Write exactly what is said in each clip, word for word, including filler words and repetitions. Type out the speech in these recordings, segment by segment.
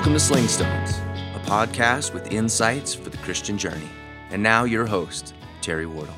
Welcome to Sling Stones, a podcast with insights for the Christian journey. And now your host, Terry Wardle.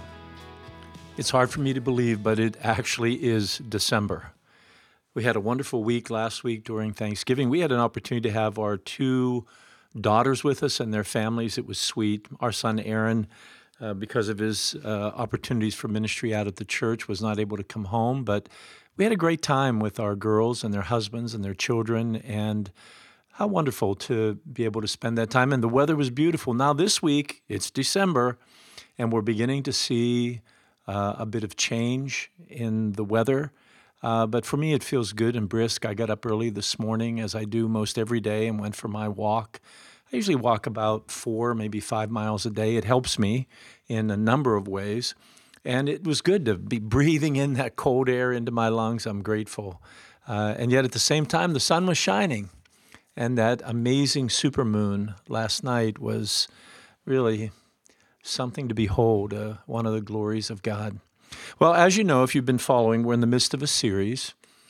It's hard for me to believe, but it actually is December. We had a wonderful week last week during Thanksgiving. We had an opportunity to have our two daughters with us and their families. It was sweet. Our son Aaron, uh, because of his uh, opportunities for ministry out at the church, was not able to come home. But we had a great time with our girls and their husbands and their children, and how wonderful to be able to spend that time. And the weather was beautiful. Now this week, it's December, and we're beginning to see uh, a bit of change in the weather. Uh, but for me, it feels good and brisk. I got up early this morning, as I do most every day, and went for my walk. I usually walk about four, maybe five miles a day. It helps me in a number of ways. And it was good to be breathing in that cold air into my lungs. I'm grateful. Uh, and yet at the same time, the sun was shining. And that amazing supermoon last night was really something to behold, uh, one of the glories of God. Well, as you know, if you've been following, we're in the midst of a series.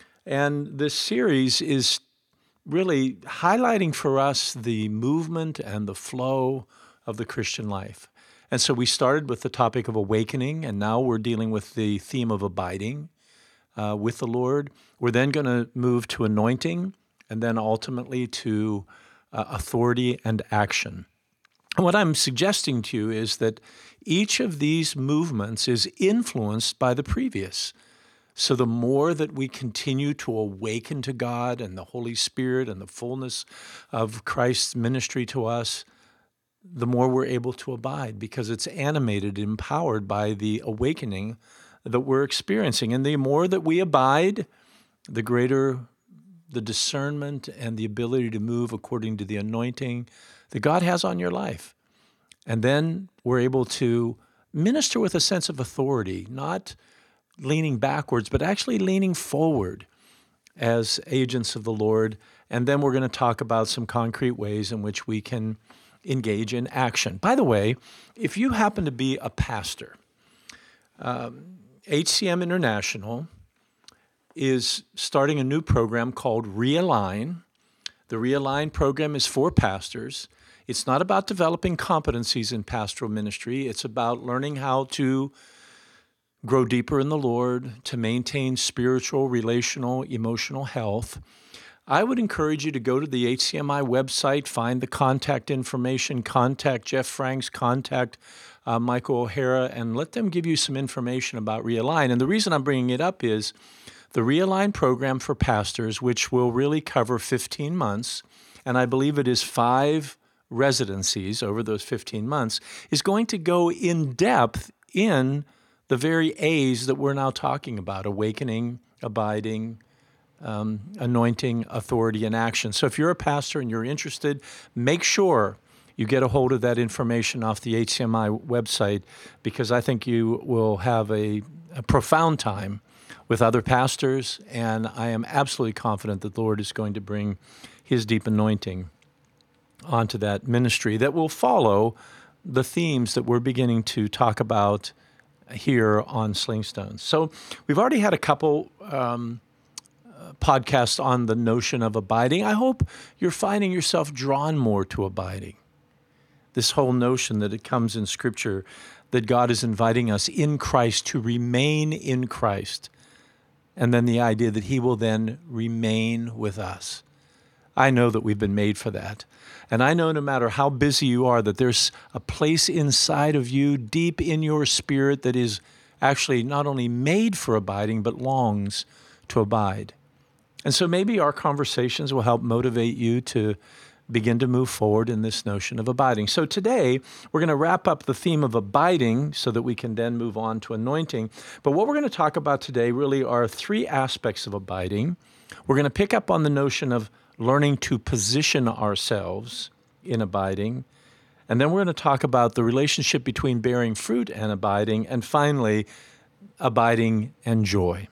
And this series is really highlighting for us the movement and the flow of the Christian life. And so we started with the topic of awakening, and now we're dealing with the theme of abiding uh, with the Lord. We're then going to move to anointing, and then ultimately to uh, authority and action. And what I'm suggesting to you is that each of these movements is influenced by the previous. So the more that we continue to awaken to God and the Holy Spirit and the fullness of Christ's ministry to us, the more we're able to abide, because it's animated, empowered by the awakening that we're experiencing. And the more that we abide, the greater the discernment and the ability to move according to the anointing that God has on your life. And then we're able to minister with a sense of authority, not leaning backwards, but actually leaning forward as agents of the Lord. And then we're going to talk about some concrete ways in which we can engage in action. By the way, if you happen to be a pastor, um, H C M International is starting a new program called Realign. The Realign program is for pastors. It's not about developing competencies in pastoral ministry. It's about learning how to grow deeper in the Lord, to maintain spiritual, relational, emotional health. I would encourage you to go to the H C M I website, find the contact information, contact Jeff Franks, contact uh, Michael O'Hara, and let them give you some information about Realign. And the reason I'm bringing it up is the Realign program for pastors, which will really cover fifteen months, and I believe it is five residencies over those fifteen months, is going to go in depth in the very A's that we're now talking about: awakening, abiding, um, anointing, authority, and action. So if you're a pastor and you're interested, make sure you get a hold of that information off the H C M I website, because I think you will have a, a profound time with other pastors, and I am absolutely confident that the Lord is going to bring His deep anointing onto that ministry that will follow the themes that we're beginning to talk about here on Sling Stones. So we've already had a couple um, uh, podcasts on the notion of abiding. I hope you're finding yourself drawn more to abiding. This whole notion that it comes in Scripture that God is inviting us in Christ to remain in Christ, and then the idea that He will then remain with us. I know that we've been made for that. And I know no matter how busy you are, that there's a place inside of you, deep in your spirit, that is actually not only made for abiding, but longs to abide. And so maybe our conversations will help motivate you to begin to move forward in this notion of abiding. So today, we're going to wrap up the theme of abiding so that we can then move on to anointing. But what we're going to talk about today really are three aspects of abiding. We're going to pick up on the notion of learning to position ourselves in abiding. And then we're going to talk about the relationship between bearing fruit and abiding. And finally, abiding and joy.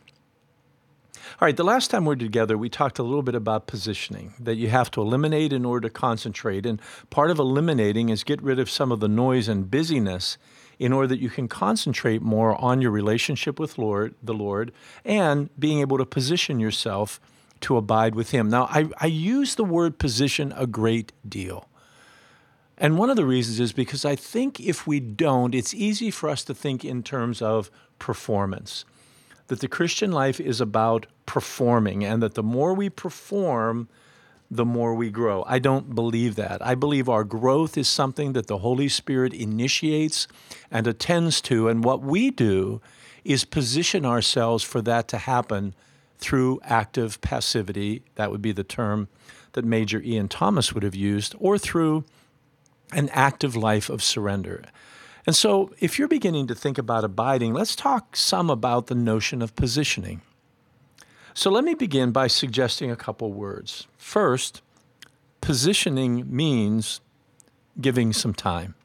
All right, the last time we were together, we talked a little bit about positioning, that you have to eliminate in order to concentrate. And part of eliminating is get rid of some of the noise and busyness in order that you can concentrate more on your relationship with Lord, the Lord, and being able to position yourself to abide with him. Now, I, I use the word position a great deal. And one of the reasons is because I think if we don't, it's easy for us to think in terms of performance, that the Christian life is about performing, and that the more we perform, the more we grow. I don't believe that. I believe our growth is something that the Holy Spirit initiates and attends to, and what we do is position ourselves for that to happen through active passivity. That would be the term that Major Ian Thomas would have used, or through an active life of surrender. And so if you're beginning to think about abiding, let's talk some about the notion of positioning. So let me begin by suggesting a couple words. First, positioning means giving some time.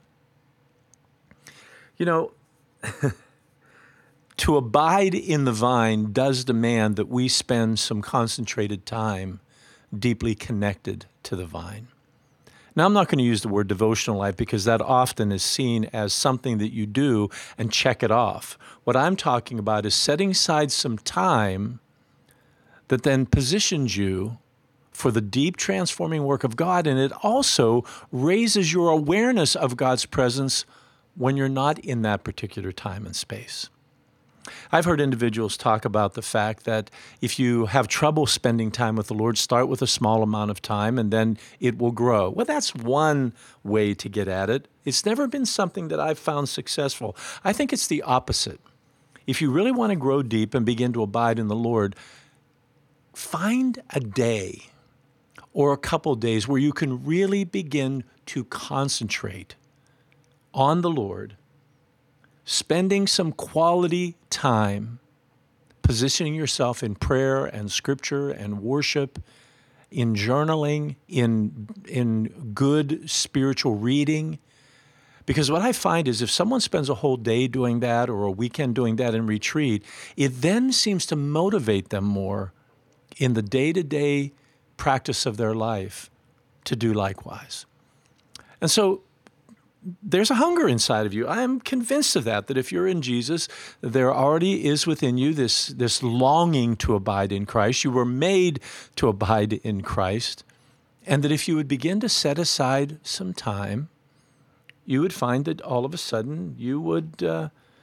You know, to abide in the vine does demand that we spend some concentrated time deeply connected to the vine. Now, I'm not going to use the word devotional life because that often is seen as something that you do and check it off. What I'm talking about is setting aside some time that then positions you for the deep transforming work of God, and it also raises your awareness of God's presence when you're not in that particular time and space. I've heard individuals talk about the fact that if you have trouble spending time with the Lord, start with a small amount of time and then it will grow. Well, that's one way to get at it. It's never been something that I've found successful. I think it's the opposite. If you really want to grow deep and begin to abide in the Lord, find a day or a couple days where you can really begin to concentrate on the Lord, spending some quality time, positioning yourself in prayer and scripture and worship, in journaling, in, in good spiritual reading. Because what I find is if someone spends a whole day doing that or a weekend doing that in retreat, it then seems to motivate them more in the day-to-day practice of their life to do likewise. And so there's a hunger inside of you. I am convinced of that, that if you're in Jesus, there already is within you this, this longing to abide in Christ. You were made to abide in Christ. And that if you would begin to set aside some time, you would find that all of a sudden you would uh,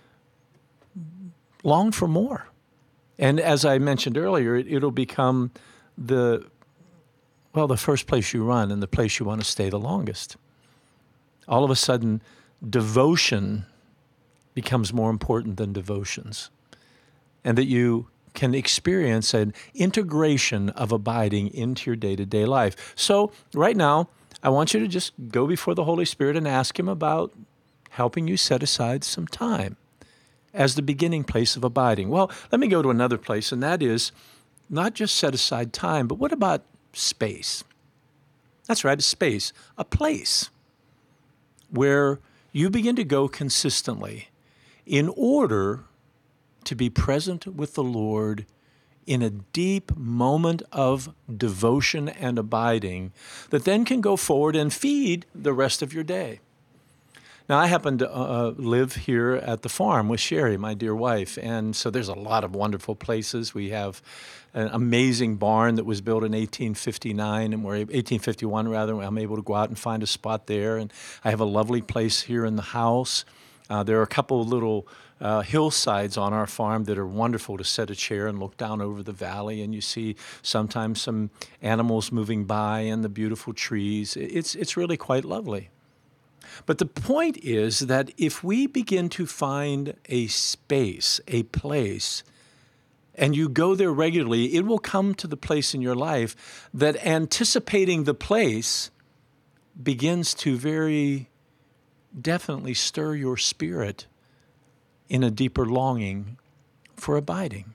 long for more. And as I mentioned earlier, it, it'll become the, well, the first place you run and the place you want to stay the longest. All of a sudden, devotion becomes more important than devotions, and that you can experience an integration of abiding into your day-to-day life. So right now, I want you to just go before the Holy Spirit and ask Him about helping you set aside some time as the beginning place of abiding. Well, let me go to another place, and that is not just set aside time, but what about space? That's right, a space, a place where you begin to go consistently in order to be present with the Lord in a deep moment of devotion and abiding that then can go forward and feed the rest of your day. Now, I happen to uh, live here at the farm with Sherry, my dear wife, and so there's a lot of wonderful places. We have an amazing barn that was built in eighteen fifty-nine, and we're eighteen fifty-one rather. I'm able to go out and find a spot there, and I have a lovely place here in the house. Uh, there are a couple of little uh, hillsides on our farm that are wonderful to set a chair and look down over the valley, and you see sometimes some animals moving by and the beautiful trees. It's it's really quite lovely. But the point is that if we begin to find a space, a place, and you go there regularly, it will come to the place in your life that anticipating the place begins to very definitely stir your spirit in a deeper longing for abiding.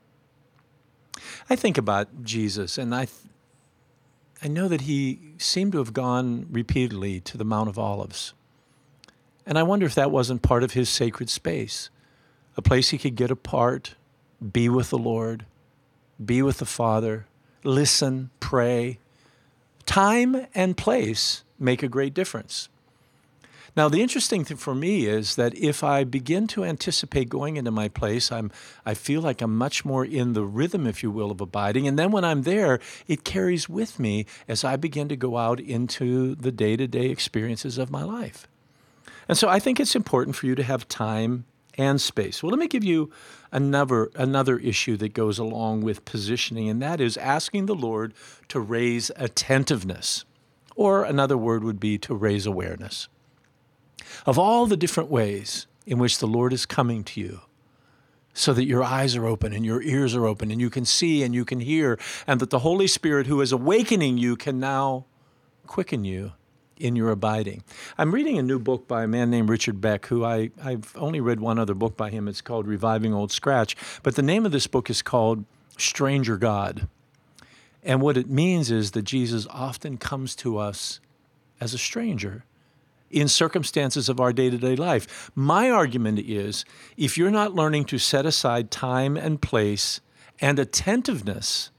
I think about Jesus, and I th- I know that he seemed to have gone repeatedly to the Mount of Olives. And I wonder if that wasn't part of his sacred space, a place he could get apart, be with the Lord, be with the Father, listen, pray. Time and place make a great difference. Now, the interesting thing for me is that if I begin to anticipate going into my place, I'm, I feel like I'm much more in the rhythm, if you will, of abiding. And then when I'm there, it carries with me as I begin to go out into the day-to-day experiences of my life. And so I think it's important for you to have time and space. Well, let me give you another, another issue that goes along with positioning, and that is asking the Lord to raise attentiveness, or another word would be to raise awareness of all the different ways in which the Lord is coming to you, so that your eyes are open and your ears are open and you can see and you can hear, and that the Holy Spirit who is awakening you can now quicken you in your abiding. I'm reading a new book by a man named Richard Beck, who I, I've only read one other book by him. It's called Reviving Old Scratch. But the name of this book is called Stranger God. And what it means is that Jesus often comes to us as a stranger in circumstances of our day-to-day life. My argument is, if you're not learning to set aside time and place and attentiveness,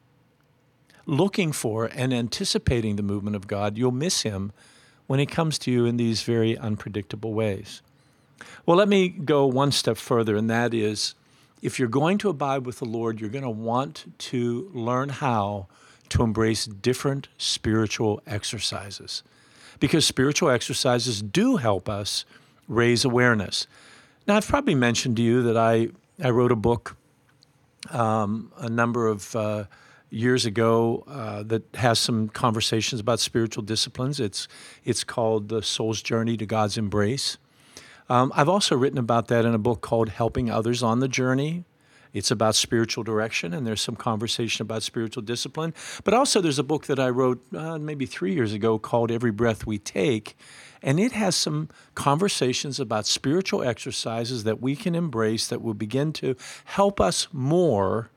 looking for and anticipating the movement of God, you'll miss him when he comes to you in these very unpredictable ways. Well, let me go one step further, and that is, if you're going to abide with the Lord, you're going to want to learn how to embrace different spiritual exercises, because spiritual exercises do help us raise awareness. Now, I've probably mentioned to you that I, I wrote a book um, a number of uh, years ago uh, that has some conversations about spiritual disciplines. It's, it's called The Soul's Journey to God's Embrace. Um, I've also written about that in a book called Helping Others on the Journey. It's about spiritual direction, and there's some conversation about spiritual discipline. But also there's a book that I wrote uh, maybe three years ago called Every Breath We Take, and it has some conversations about spiritual exercises that we can embrace that will begin to help us more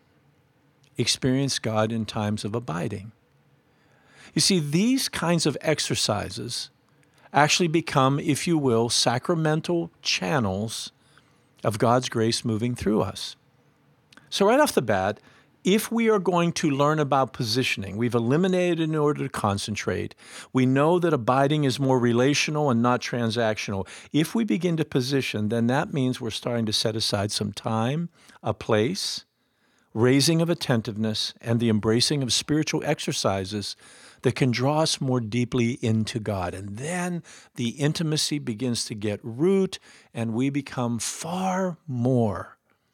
experience God in times of abiding. You see, these kinds of exercises actually become, if you will, sacramental channels of God's grace moving through us. So right off the bat, if we are going to learn about positioning, we've eliminated in order to concentrate. We know that abiding is more relational and not transactional. If we begin to position, then that means we're starting to set aside some time, a place, raising of attentiveness, and the embracing of spiritual exercises that can draw us more deeply into God. And then the intimacy begins to get root, and we become far more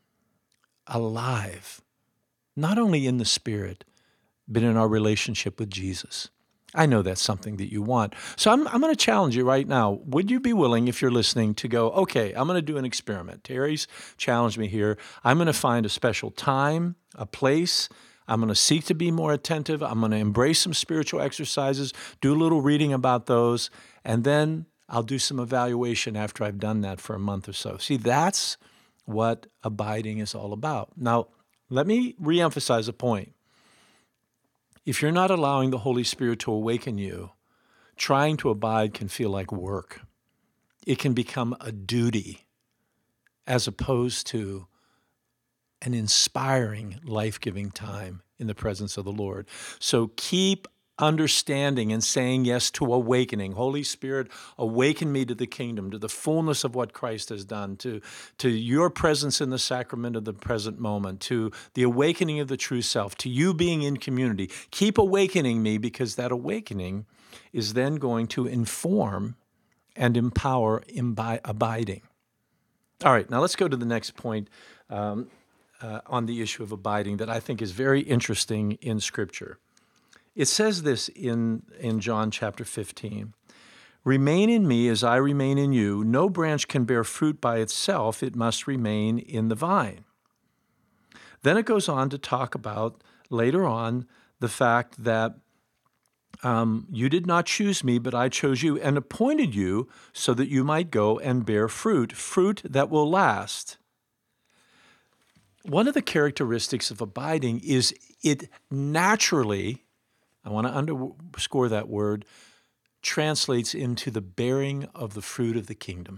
alive, not only in the Spirit, but in our relationship with Jesus. I know that's something that you want. So I'm, I'm going to challenge you right now. Would you be willing, if you're listening, to go, okay, I'm going to do an experiment. Terry's challenged me here. I'm going to find a special time, a place. I'm going to seek to be more attentive. I'm going to embrace some spiritual exercises, do a little reading about those, and then I'll do some evaluation after I've done that for a month or so. See, that's what abiding is all about. Now, let me reemphasize a point. If you're not allowing the Holy Spirit to awaken you, trying to abide can feel like work. It can become a duty as opposed to an inspiring, life-giving time in the presence of the Lord. So keep understanding and saying yes to awakening. Holy Spirit, awaken me to the kingdom, to the fullness of what Christ has done, to, to your presence in the sacrament of the present moment, to the awakening of the true self, to you being in community. Keep awakening me, because that awakening is then going to inform and empower imbi- abiding. All right, now let's go to the next point um, uh, on the issue of abiding that I think is very interesting in Scripture. It says this in, in John chapter fifteen, "Remain in me as I remain in you. No branch can bear fruit by itself. It must remain in the vine." Then it goes on to talk about, later on, the fact that um, you did not choose me, but I chose you and appointed you so that you might go and bear fruit, fruit that will last. One of the characteristics of abiding is it naturally, I want to underscore that word, translates into the bearing of the fruit of the kingdom.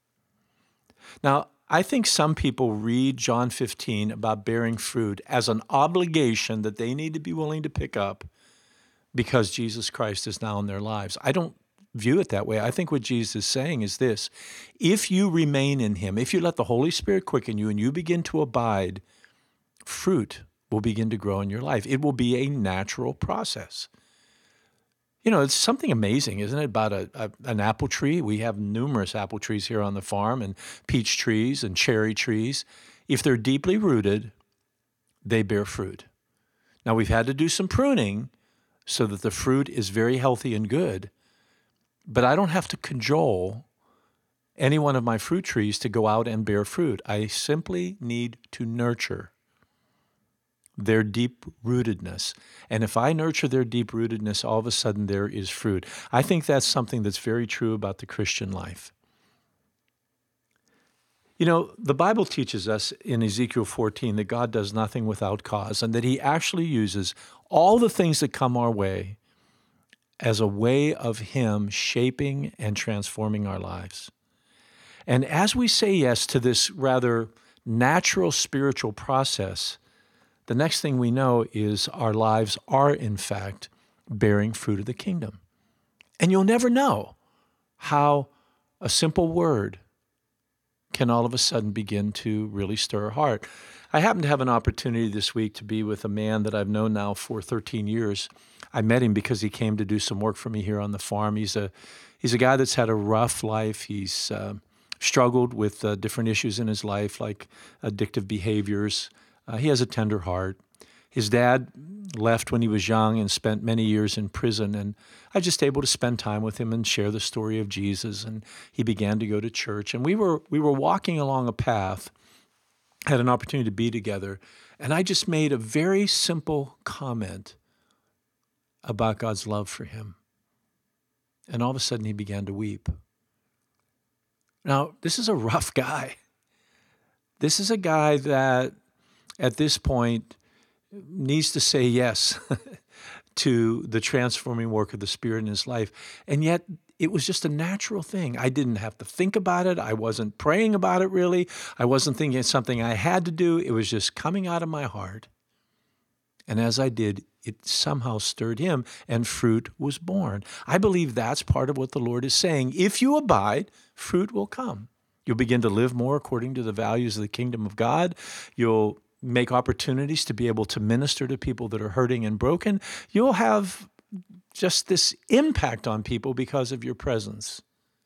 Now, I think some people read John fifteen about bearing fruit as an obligation that they need to be willing to pick up because Jesus Christ is now in their lives. I don't view it that way. I think what Jesus is saying is this: if you remain in him, if you let the Holy Spirit quicken you and you begin to abide, fruit will begin to grow in your life. It will be a natural process. You know, it's something amazing, isn't it, about a, a, an apple tree? We have numerous apple trees here on the farm, and peach trees and cherry trees. If they're deeply rooted, they bear fruit. Now, we've had to do some pruning so that the fruit is very healthy and good, but I don't have to cajole any one of my fruit trees to go out and bear fruit. I simply need to nurture their deep-rootedness. And if I nurture their deep-rootedness, all of a sudden there is fruit. I think that's something that's very true about the Christian life. You know, the Bible teaches us in Ezekiel fourteen that God does nothing without cause, and that he actually uses all the things that come our way as a way of him shaping and transforming our lives. And as we say yes to this rather natural spiritual process, the next thing we know is our lives are, in fact, bearing fruit of the kingdom. And you'll never know how a simple word can all of a sudden begin to really stir a heart. I happened to have an opportunity this week to be with a man that I've known now for thirteen years. I met him because he came to do some work for me here on the farm. He's a he's a guy that's had a rough life. He's uh, struggled with uh, different issues in his life, like addictive behaviors. Uh, he has a tender heart. His dad left when he was young and spent many years in prison, and I was just able to spend time with him and share the story of Jesus, and he began to go to church. And we were we were walking along a path, had an opportunity to be together, and I just made a very simple comment about God's love for him. And all of a sudden he began to weep. Now, this is a rough guy. This is a guy that at this point needs to say yes to the transforming work of the Spirit in his life. And yet it was just a natural thing. I didn't have to think about it. I wasn't praying about it really. I wasn't thinking it's something I had to do. It was just coming out of my heart. And as I did, it somehow stirred him and fruit was born. I believe that's part of what the Lord is saying. If you abide, fruit will come. You'll begin to live more according to the values of the kingdom of God. You'll make opportunities to be able to minister to people that are hurting and broken. You'll have just this impact on people because of your presence.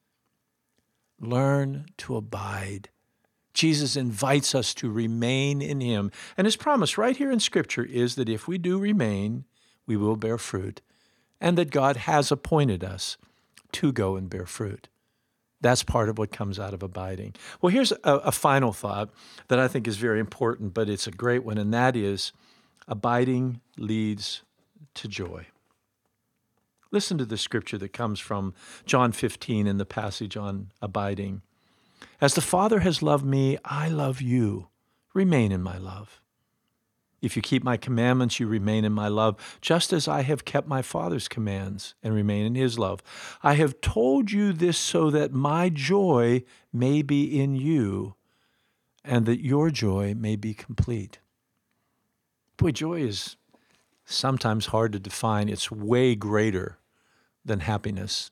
Learn to abide. Jesus invites us to remain in him. And his promise right here in Scripture is that if we do remain, we will bear fruit, and that God has appointed us to go and bear fruit. That's part of what comes out of abiding. Well, here's a, a final thought that I think is very important, but it's a great one, and that is abiding leads to joy. Listen to the scripture that comes from John fifteen in the passage on abiding. As the Father has loved me, I love you. Remain in my love. If you keep my commandments, you remain in my love, just as I have kept my Father's commands and remain in his love. I have told you this so that my joy may be in you and that your joy may be complete. Boy, joy is sometimes hard to define. It's way greater than happiness.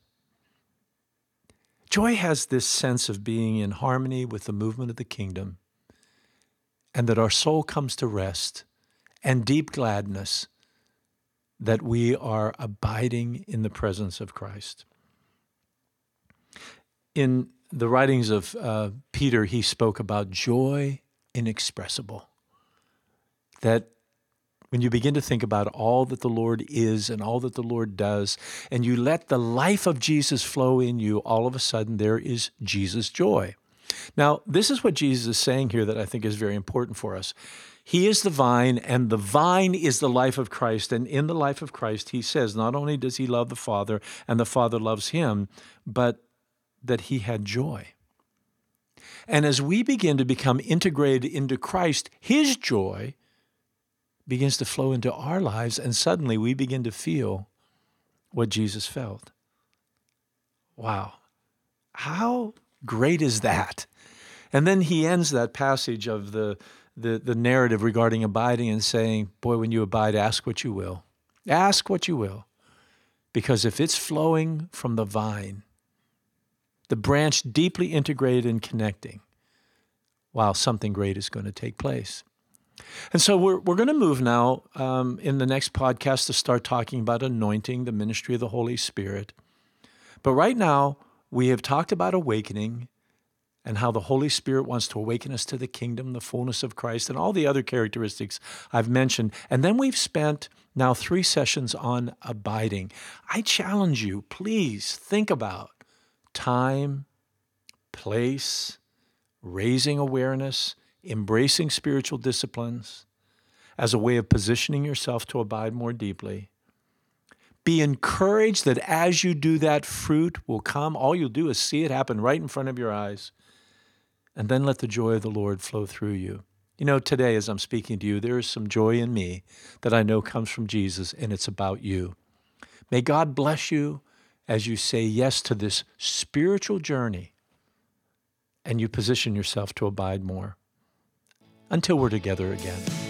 Joy has this sense of being in harmony with the movement of the kingdom, and that our soul comes to rest, and deep gladness that we are abiding in the presence of Christ. In the writings of uh, Peter, he spoke about joy inexpressible. That when you begin to think about all that the Lord is and all that the Lord does, and you let the life of Jesus flow in you, all of a sudden there is Jesus' joy. Now, this is what Jesus is saying here that I think is very important for us. He is the vine, and the vine is the life of Christ. And in the life of Christ, he says, not only does he love the Father, and the Father loves him, but that he had joy. And as we begin to become integrated into Christ, his joy begins to flow into our lives, and suddenly we begin to feel what Jesus felt. Wow. How great is that? And then he ends that passage of the The, the narrative regarding abiding and saying, boy, when you abide, ask what you will. Ask what you will. Because if it's flowing from the vine, the branch deeply integrated and connecting, wow, something great is going to take place. And so we're we're going to move now um, in the next podcast to start talking about anointing, the ministry of the Holy Spirit. But right now, we have talked about awakening and how the Holy Spirit wants to awaken us to the kingdom, the fullness of Christ, and all the other characteristics I've mentioned. And then we've spent now three sessions on abiding. I challenge you, please think about time, place, raising awareness, embracing spiritual disciplines as a way of positioning yourself to abide more deeply. Be encouraged that as you do that, fruit will come. All you'll do is see it happen right in front of your eyes. And then let the joy of the Lord flow through you. You know, today as I'm speaking to you, there is some joy in me that I know comes from Jesus, and it's about you. May God bless you as you say yes to this spiritual journey and you position yourself to abide more. Until we're together again.